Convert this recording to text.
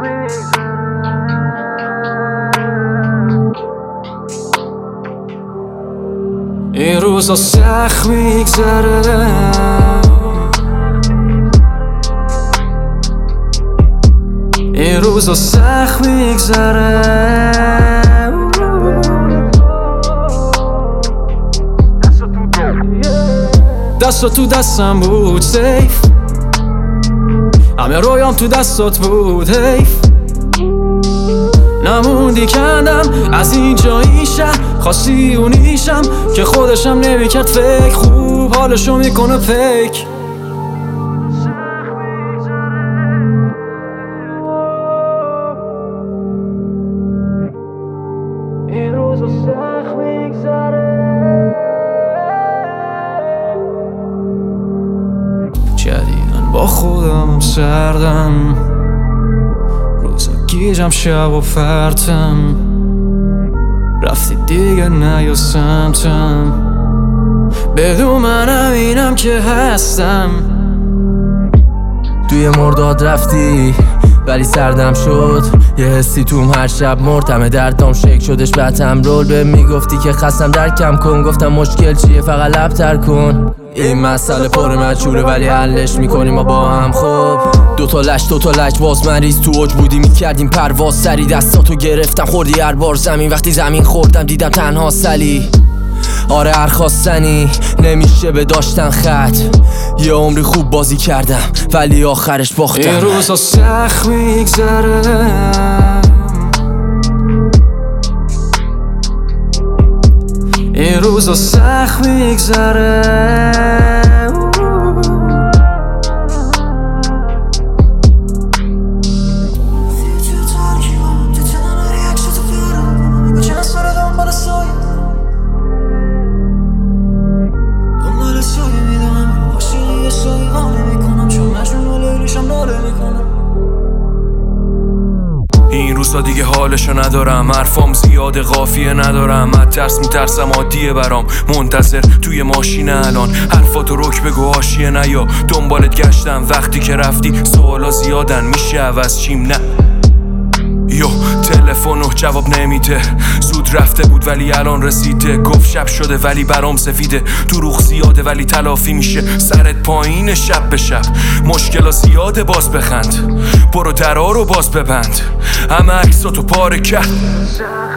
این روزا سخت میگذره، این روزا سخت میگذره، دستا تو دستم بود سیف، همه رویام تو دستات بود حیف، نموندی کندم از اینجا این شهر، خواستی اونیشم که خودشم نمیکرد فکر، خوب حالشو میکنه فکر. این روزا سخت میگذره، جدیدن با خودم سردم، روزا گیجم شب و فرتم، رفتی دیگه نیا سمتم، بدون من همینم که هستم. توی مرداد رفتی ولی سردم شد، یه حسی توم هر شب مرتمه، دردام شک شدش بعدم رول به میگفتی که خستم درکم کن، گفتم مشکل چیه فقط لب تر کن، این مسئله پر مجهوله ولی حلش میکنیم ما با هم. خب دوتا لش باز مریض تو اوج بودی میکردیم پرواز سری، دستاتو گرفتم خوردی هر بار زمین، وقتی زمین خوردم دیدم تنها سلی، آره هر خواستنی نمیشه به داشتن خط، یه عمری خوب بازی کردم ولی آخرش باختم. این روزا سخت میگذره، این روزا سخت میگذره، این روزا دیگه حالشو ندارم، حرفام زیاد قافیه ندارم، من ترس میترسم عادیه برام، منتظر توی ماشین الان حرفاتو رک بگو حاشیه نیا، دنبالت گشتم وقتی که رفتی سوالا زیادن میشه عوض چیم نه، یو تلفنو جواب نمیده، زود رفته بود ولی الان رسیده، گفت شب شده ولی برام سفیده، دروغ زیاده ولی تلافی میشه، سرت پایین شب به شب، مشکلا زیاده باز بخند، برو درا رو باز ببند، همه عکساتو پاره کرد.